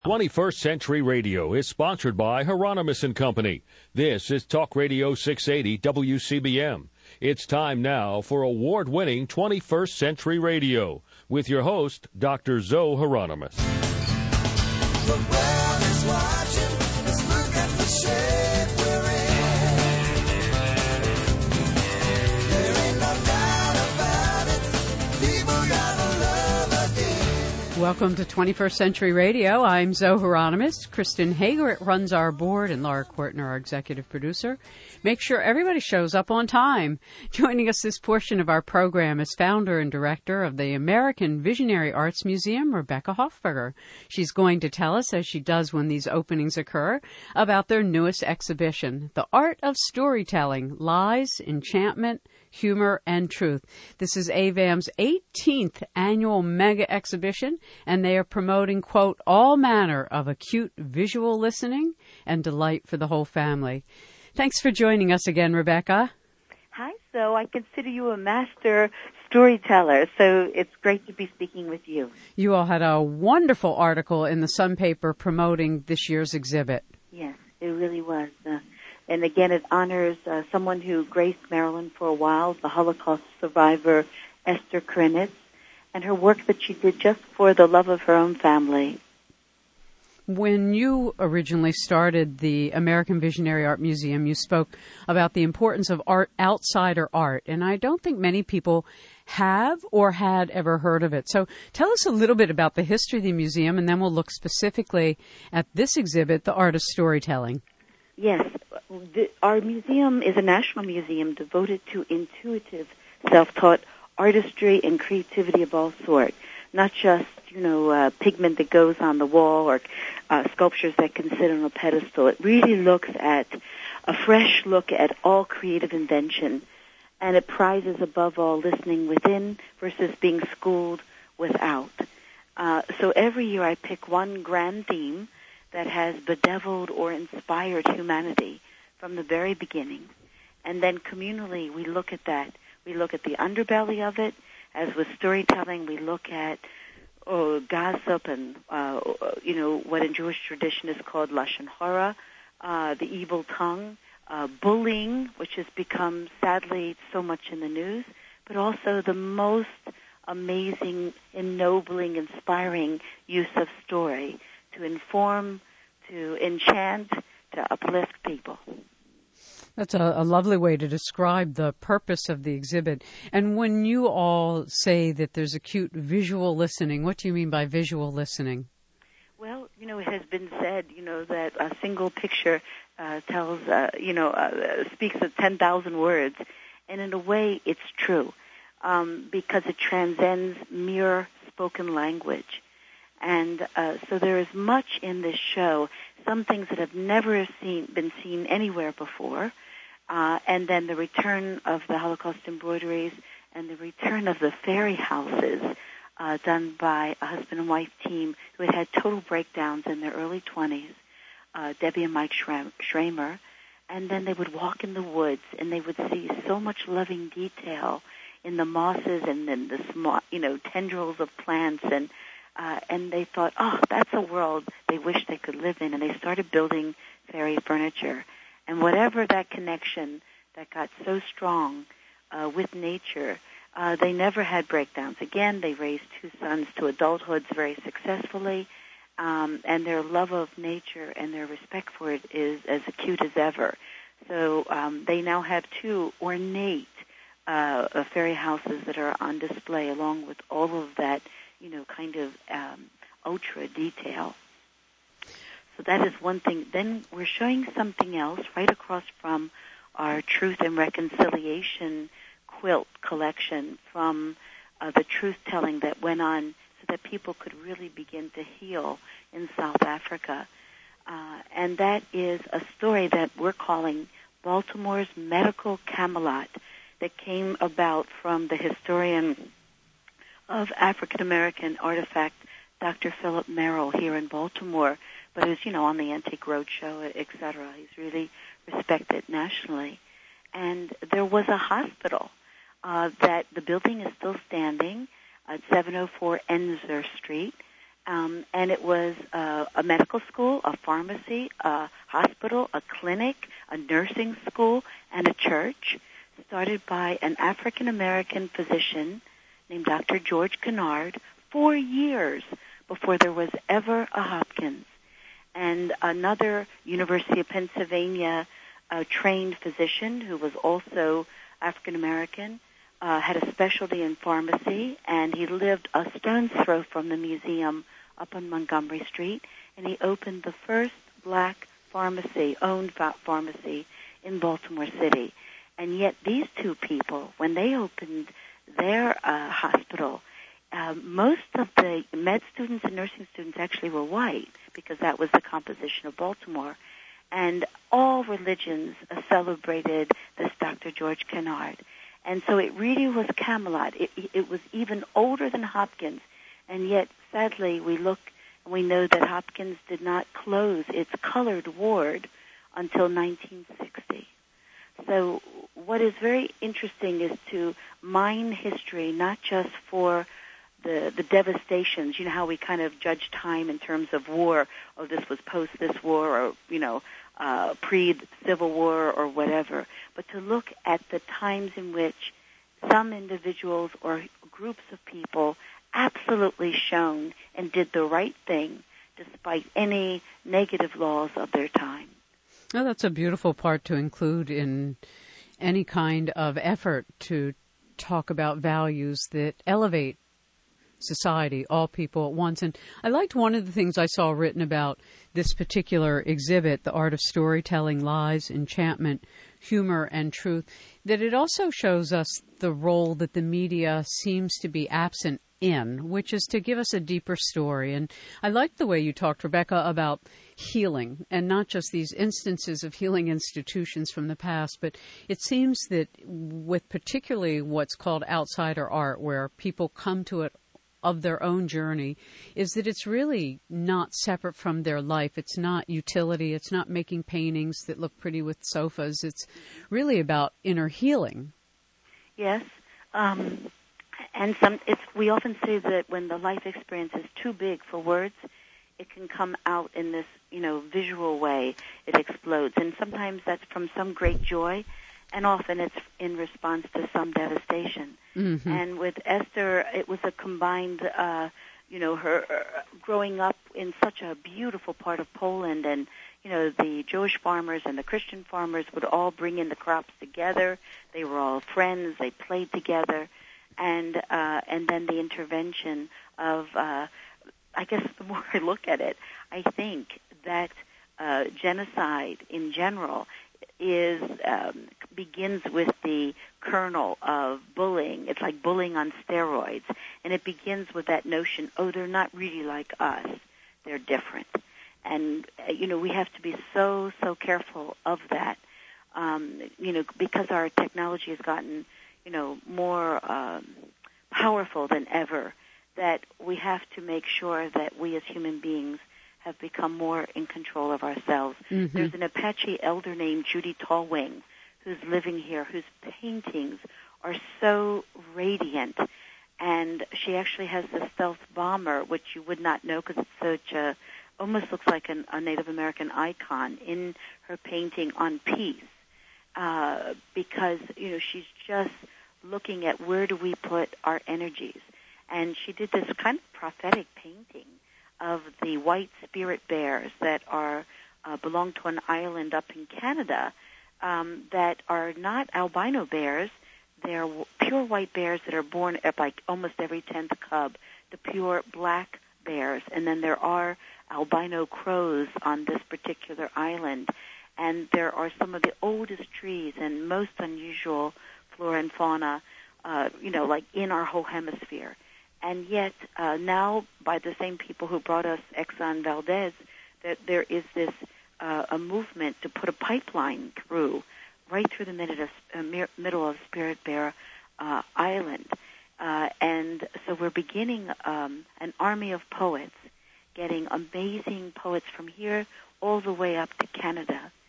21st Century Radio is sponsored by Hieronymus & Company. This is Talk Radio 680 WCBM. It's time now for award-winning 21st Century Radio with your host, Dr. Zoe Hieronymus. The world is watching. Let's look at the shape we're in. There ain't no doubt about it. People gotta love again. Welcome to 21st Century Radio. I'm Zoe Hieronymus. Kristen Hager runs our board, and Laura Kortner, our executive producer. Make sure everybody shows up on time. Joining us this portion of our program is founder and director of the American Visionary Arts Museum, Rebecca Hoffberger. She's going to tell us, as she does when these openings occur, about their newest exhibition, The Art of Storytelling, Lies, Enchantment, Humor, and Truth. This is AVAM's 18th annual mega exhibition, and they are promoting, quote, all manner of acute visual listening and delight for the whole family. Thanks for joining us again, Rebecca. Hi, so I consider you a master storyteller, so it's great to be speaking with you. You all had a wonderful article in the Sun paper promoting this year's exhibit. Yes, it really was. And again, it honors someone who graced Maryland for a while, the Holocaust survivor Esther Krenitz, and her work that she did just for the love of her own family. When you originally started the American Visionary Art Museum, you spoke about the importance of art, outsider art, and I don't think many people have or had ever heard of it. So tell us a little bit about the history of the museum, and then we'll look specifically at this exhibit, The Art of Storytelling. Yes, our museum is a national museum devoted to intuitive, self-taught artistry and creativity of all sorts, not just pigment that goes on the wall or sculptures that can sit on a pedestal. It really looks at a fresh look at all creative invention, and it prizes above all listening within versus being schooled without. So every year I pick one grand theme that has bedeviled or inspired humanity from the very beginning, and then communally we look at that. We look at the underbelly of it. As with storytelling, we look at gossip and, what in Jewish tradition is called Lashon Hara, the evil tongue, bullying, which has become, sadly, so much in the news, but also the most amazing, ennobling, inspiring use of story to inform, to enchant, to uplift people. That's a lovely way to describe the purpose of the exhibit. And when you all say that there's acute visual listening, what do you mean by visual listening? Well, it has been said, that a single picture tells, speaks of 10,000 words. And in a way, it's true, because it transcends mere spoken language. And so there is much in this show, some things that have never been seen anywhere before, and then the return of the Holocaust embroideries and the return of the fairy houses done by a husband and wife team who had total breakdowns in their early 20s, Debbie and Mike Schramer, and then they would walk in the woods and they would see so much loving detail in the mosses and then the small, tendrils of plants, and they thought, that's a world they wish they could live in, and they started building fairy furniture. And whatever that connection that got so strong with nature, they never had breakdowns. Again, they raised two sons to adulthood very successfully, and their love of nature and their respect for it is as acute as ever. So they now have two ornate fairy houses that are on display along with all of that ultra detail. So that is one thing. Then we're showing something else right across from our Truth and Reconciliation quilt collection from the truth-telling that went on so that people could really begin to heal in South Africa. And that is a story that we're calling Baltimore's Medical Camelot that came about from the historian of African-American artifact, Dr. Philip Merrill, here in Baltimore, but it was, on the Antique Roadshow, etc. He's really respected nationally. And there was a hospital that the building is still standing at 704 Enzer Street, And it was a medical school, a pharmacy, a hospital, a clinic, a nursing school, and a church, started by an African-American physician named Dr. George Kennard 4 years before there was ever a Hopkins. And another University of Pennsylvania trained physician who was also African-American had a specialty in pharmacy, and he lived a stone's throw from the museum up on Montgomery Street, and he opened the first black owned pharmacy in Baltimore City. And yet these two people, when they opened their hospital, most of the med students and nursing students actually were white, because that was the composition of Baltimore. And all religions celebrated this Dr. George Kennard. And so it really was Camelot. It was even older than Hopkins. And yet, sadly, we look and we know that Hopkins did not close its colored ward until 1960. So what is very interesting is to mine history, not just for the devastations. You know how we kind of judge time in terms of war. Oh, this was post this war, or, pre-Civil War or whatever. But to look at the times in which some individuals or groups of people absolutely shone and did the right thing despite any negative laws of their time. Oh, that's a beautiful part to include in any kind of effort to talk about values that elevate society, all people at once. And I liked one of the things I saw written about this particular exhibit, The Art of Storytelling, Lies, Enchantment, Humor, and Truth, that it also shows us the role that the media seems to be absent in, which is to give us a deeper story. And I liked the way you talked, Rebecca, about healing, and not just these instances of healing institutions from the past, but it seems that with particularly what's called outsider art, where people come to it of their own journey, is that it's really not separate from their life. It's not utility. It's not making paintings that look pretty with sofas. It's really about inner healing. Yes. And we often say that when the life experience is too big for words, it can come out in this, visual way. It explodes. And sometimes that's from some great joy, and often it's in response to some devastation. Mm-hmm. And with Esther, it was a combined, her growing up in such a beautiful part of Poland, and, the Jewish farmers and the Christian farmers would all bring in the crops together. They were all friends. They played together. And then the intervention of, I guess the more I look at it, I think that genocide in general begins with the kernel of bullying. It's like bullying on steroids. And it begins with that notion, they're not really like us. They're different. And, we have to be so, so careful of that, because our technology has gotten, more powerful than ever, that we have to make sure that we as human beings have become more in control of ourselves. Mm-hmm. There's an Apache elder named Judy Tallwing who's living here, whose paintings are so radiant. And she actually has this stealth bomber, which you would not know because it's such almost looks like a Native American icon in her painting on peace. Because, she's just looking at where do we put our energies. And she did this kind of prophetic painting of the white spirit bears that belong to an island up in Canada that are not albino bears. They're pure white bears that are born at like almost every 10th cub, the pure black bears. And then there are albino crows on this particular island. And there are some of the oldest trees and most unusual flora and fauna, like in our whole hemisphere. And yet now, by the same people who brought us Exxon Valdez, that there is this a movement to put a pipeline right through the middle of Spirit Bear Island. And so we're beginning an army of poets, getting amazing poets from here all the way up to Canada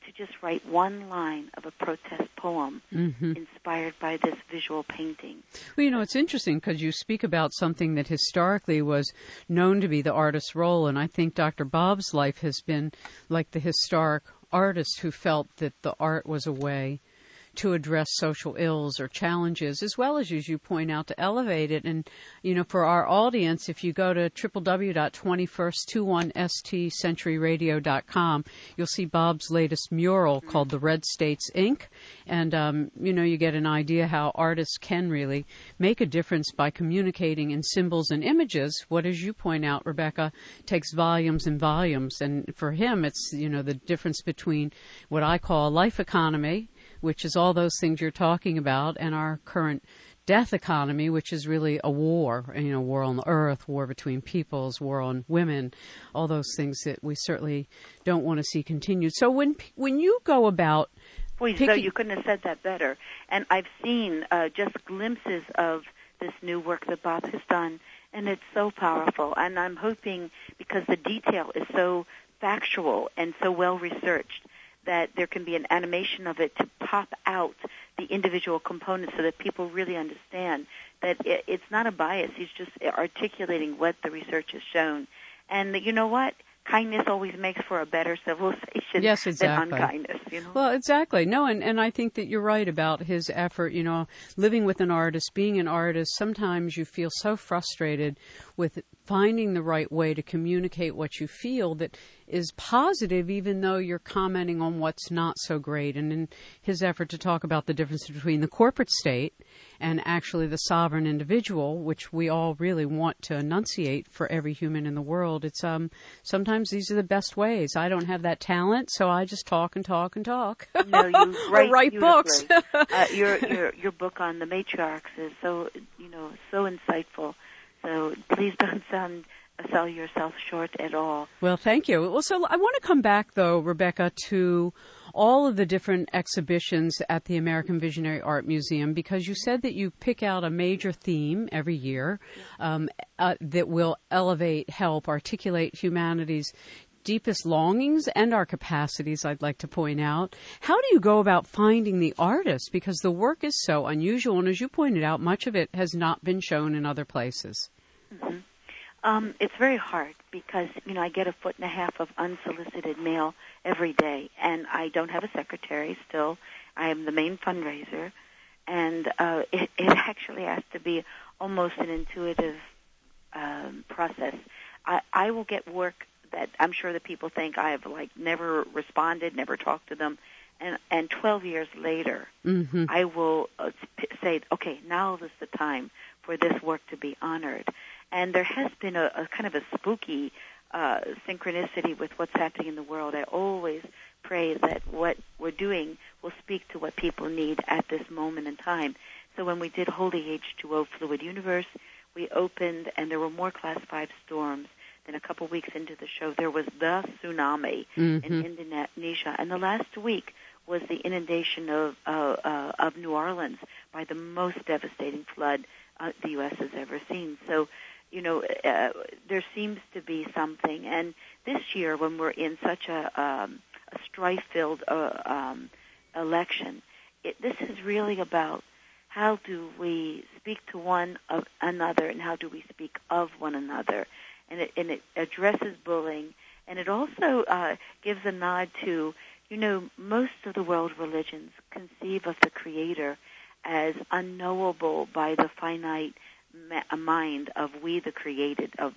to just write one line of a protest poem inspired by this visual painting. Well, you know, it's interesting because you speak about something that historically was known to be the artist's role, and I think Dr. Bob's life has been like the historic artist who felt that the art was a way to address social ills or challenges, as well as you point out, to elevate it. And, you know, for our audience, if you go to www.21stcenturyradio.com, you'll see Bob's latest mural called The Red States Ink. And, you know, you get an idea how artists can really make a difference by communicating in symbols and images. What, as you point out, Rebecca, takes volumes and volumes. And for him, it's, you know, the difference between what I call a life economy, which is all those things you're talking about, and our current death economy, which is really a war, you know, war on the earth, war between peoples, war on women, all those things that we certainly don't want to see continued. So when you go about Boy, so you couldn't have said that better. And I've seen just glimpses of this new work that Bob has done, and it's so powerful. And I'm hoping, because the detail is so factual and so well researched, that there can be an animation of it to pop out the individual components so that people really understand that it's not a bias. He's just articulating what the research has shown. And you know what? Kindness always makes for a better civilization than unkindness. You know? Well, exactly. No, and I think that you're right about his effort, you know, living with an artist, being an artist. Sometimes you feel so frustrated with finding the right way to communicate what you feel that is positive, even though you're commenting on what's not so great. And in his effort to talk about the difference between the corporate state and actually the sovereign individual, which we all really want to enunciate for every human in the world, it's sometimes these are the best ways. I don't have that talent, so I just talk and talk and talk. No, you write books. Your book on the matriarchs is so insightful. So please don't sell yourself short at all. Well, thank you. Well, so I want to come back, though, Rebecca, to all of the different exhibitions at the American Visionary Art Museum, because you said that you pick out a major theme every year that will help articulate humanity's deepest longings and our capacities, I'd like to point out. How do you go about finding the artist? Because the work is so unusual, and as you pointed out, much of it has not been shown in other places. Mm-hmm. It's very hard because, you know, I get 1.5 feet of unsolicited mail every day, and I don't have a secretary still. I am the main fundraiser, and it actually has to be almost an intuitive process. I will get work that I'm sure that people think I have, like, never responded, never talked to them, and 12 years later, I will say, okay, now is the time for this work to be honored. And there has been a kind of a spooky synchronicity with what's happening in the world. I always pray that what we're doing will speak to what people need at this moment in time. So when we did Holy H2O Fluid Universe, we opened, and there were more Class 5 storms. Then a couple weeks into the show, there was the tsunami in Indonesia. And the last week was the inundation of New Orleans by the most devastating flood the U.S. has ever seen. So, you know, there seems to be something. And this year, when we're in such a strife-filled election, this is really about how do we speak to one of another and how do we speak of one another. And it addresses bullying, and it also gives a nod to, you know, most of the world religions conceive of the Creator as unknowable by the finite mind of we the created, of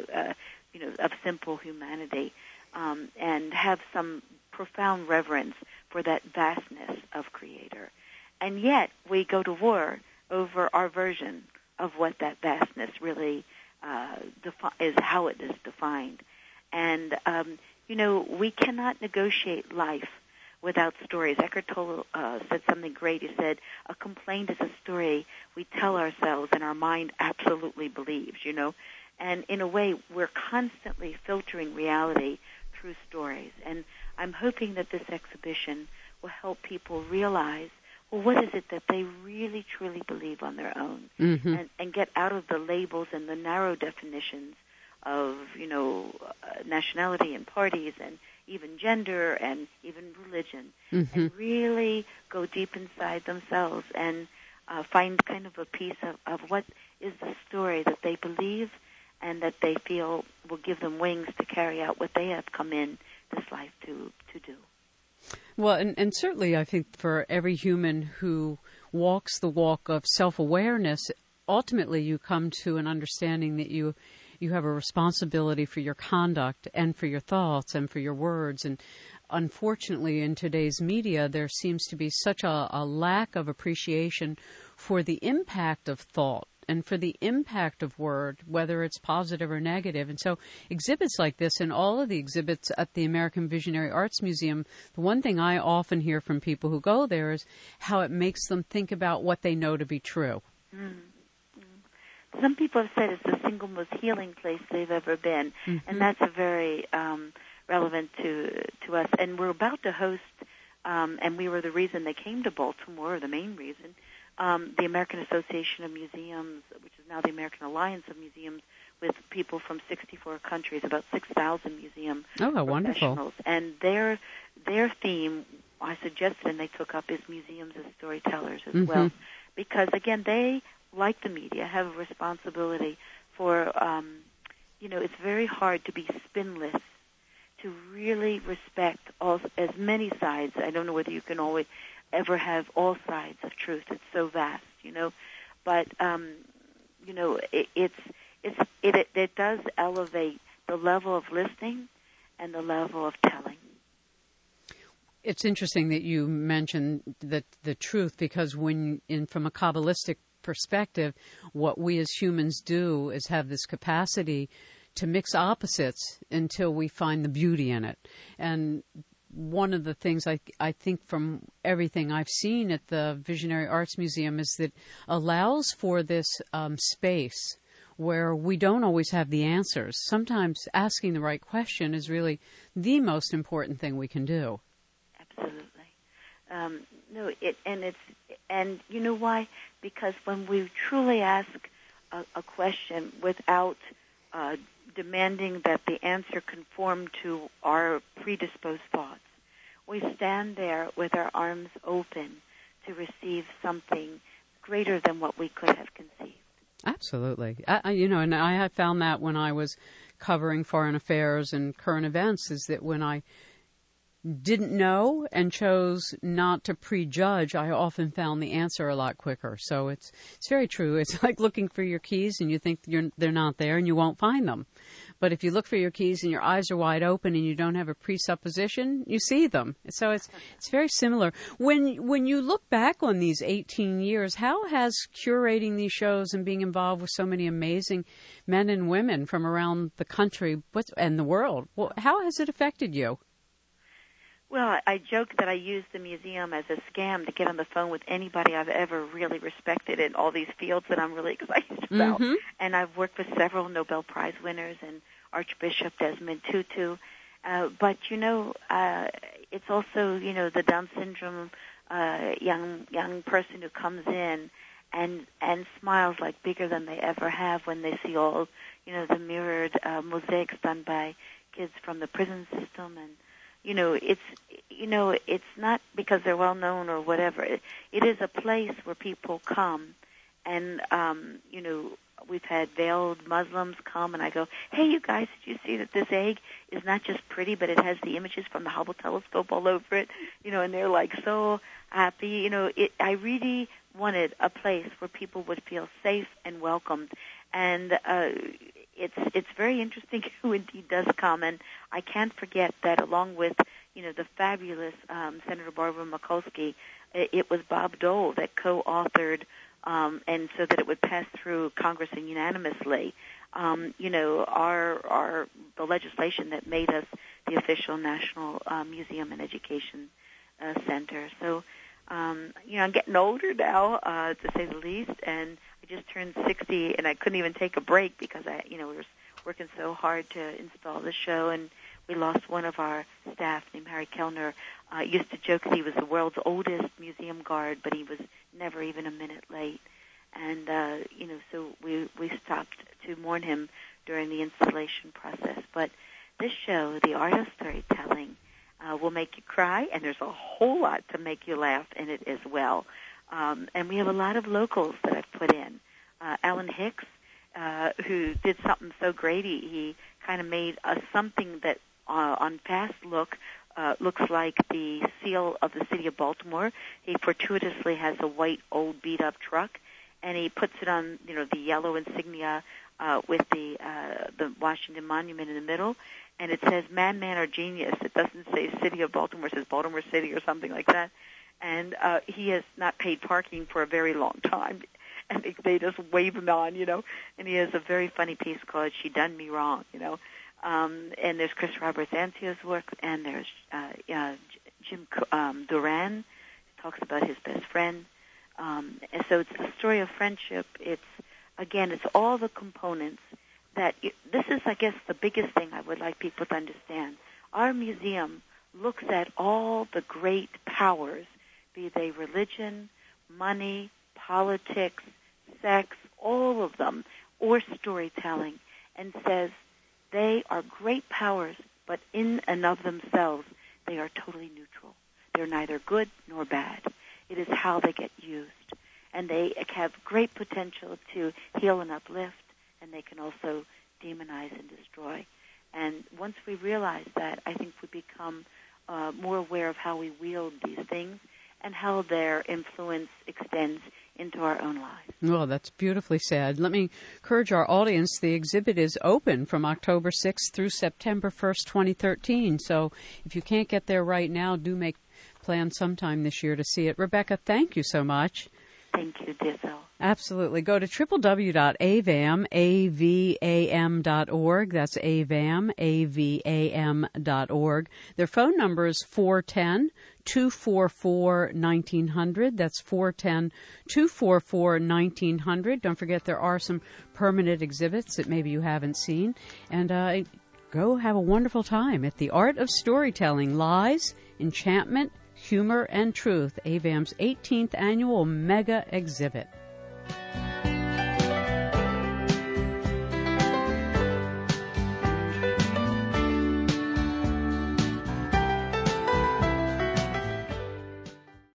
simple humanity, and have some profound reverence for that vastness of Creator. And yet we go to war over our version of what that vastness really is, how it is defined. And, you know, we cannot negotiate life without stories. Eckhart Tolle said something great. He said, a complaint is a story we tell ourselves and our mind absolutely believes, you know. And in a way, we're constantly filtering reality through stories. And I'm hoping that this exhibition will help people realize, well, what is it that they really, truly believe on their own, and get out of the labels and the narrow definitions of, you know, nationality and parties and even gender and even religion, Mm-hmm. and really go deep inside themselves and find kind of a piece of what is the story that they believe and that they feel will give them wings to carry out what they have come in this life to do. Well, and certainly I think for every human who walks the walk of self-awareness, ultimately you come to an understanding that you have a responsibility for your conduct and for your thoughts and for your words. And unfortunately, in today's media, there seems to be such a lack of appreciation for the impact of thought and for the impact of word, whether it's positive or negative. And so exhibits like this and all of the exhibits at the American Visionary Arts Museum, the one thing I often hear from people who go there is how it makes them think about what they know to be true. Some people have said it's the single most healing place they've ever been, and that's a very relevant to us. And we're about to host, and we were the reason they came to Baltimore, the main reason, the American Association of Museums, which is now the American Alliance of Museums, with people from 64 countries, about 6,000 museum Oh, wonderful. professionals. And their theme, I suggested, and they took up, is museums as storytellers as well. Because, again, they, like the media, have a responsibility for, it's very hard to be spinless, to really respect as many sides. I don't know whether you can always ever have all sides of truth. It's so vast, But, it does elevate the level of listening and the level of telling. It's interesting that you mentioned the truth, because from a Kabbalistic perspective, what we as humans do is have this capacity to mix opposites until we find the beauty in it. And one of the things I think from everything I've seen at the Visionary Arts Museum is that allows for this space where we don't always have the answers. Sometimes asking the right question is really the most important thing we can do. Absolutely. And you know why? Because when we truly ask a question without demanding that the answer conform to our predisposed thoughts, we stand there with our arms open to receive something greater than what we could have conceived. Absolutely. And I have found that when I was covering foreign affairs and current events, is that when I didn't know and chose not to prejudge, I often found the answer a lot quicker. So it's very true. It's like looking for your keys and you think they're not there and you won't find them. But if you look for your keys and your eyes are wide open and you don't have a presupposition, you see them. So it's very similar. When you look back on these 18 years, how has curating these shows and being involved with so many amazing men and women from around the country and the world, how has it affected you? Well, I joke that I use the museum as a scam to get on the phone with anybody I've ever really respected in all these fields that I'm really excited about. And I've worked with several Nobel Prize winners and Archbishop Desmond Tutu. But, it's also, the Down syndrome young person who comes in and smiles like bigger than they ever have when they see all, the mirrored mosaics done by kids from the prison system. And it's not because they're well known or whatever. It is a place where people come, and we've had veiled Muslims come, and I go, "Hey, you guys, did you see that this egg is not just pretty, but it has the images from the Hubble telescope all over it?" And they're like so happy. I really wanted a place where people would feel safe and welcomed, and it's very interesting who indeed does come, and I can't forget that along with the fabulous Senator Barbara Mikulski, it was Bob Dole that co-authored, and so that it would pass through Congress unanimously. The legislation that made us the official National Museum and Education Center. So, I'm getting older now, to say the least, and I just turned 60, and I couldn't even take a break because we were working so hard to install the show, and we lost one of our staff named Harry Kellner. Used to joke that he was the world's oldest museum guard, but he was never even a minute late. And, so we stopped to mourn him during the installation process. But this show, The Art of Storytelling, will make you cry, and there's a whole lot to make you laugh in it as well. And we have a lot of locals that I've put in. Alan Hicks, who did something so great, he kind of made something that on Fast Look looks like the seal of the city of Baltimore. He fortuitously has a white, old, beat-up truck, and he puts it on, the yellow insignia with the Washington Monument in the middle, and it says "Man, Man, or Genius." It doesn't say City of Baltimore; it says Baltimore City or something like that. And he has not paid parking for a very long time, and they just wave him on, And he has a very funny piece called "She Done Me Wrong," And there's Chris Roberts Antio's work, and there's Jim Duran, who talks about his best friend. And so it's the story of friendship. It's all the components that this is, I guess, the biggest thing I would like people to understand. Our museum looks at all the great powers, be they religion, money, politics, sex, all of them, or storytelling, and says they are great powers, but in and of themselves, they are totally neutral. They're neither good nor bad. It is how they get used. And they have great potential to heal and uplift, and they can also demonize and destroy. And once we realize that, I think we become more aware of how we wield these things and how their influence extends into our own lives. Well, that's beautifully said. Let me encourage our audience. The exhibit is open from October 6th through September 1st, 2013. So if you can't get there right now, do make plans sometime this year to see it. Rebecca, thank you so much. Thank you, Dizzo. Absolutely. Go to www.avam.org. That's avam.org. Their phone number is 410-244-1900. That's 410-244-1900. Don't forget there are some permanent exhibits that maybe you haven't seen. And go have a wonderful time at The Art of Storytelling, Lies, Enchantment, Humor, and Truth, AVAM's 18th annual mega exhibit.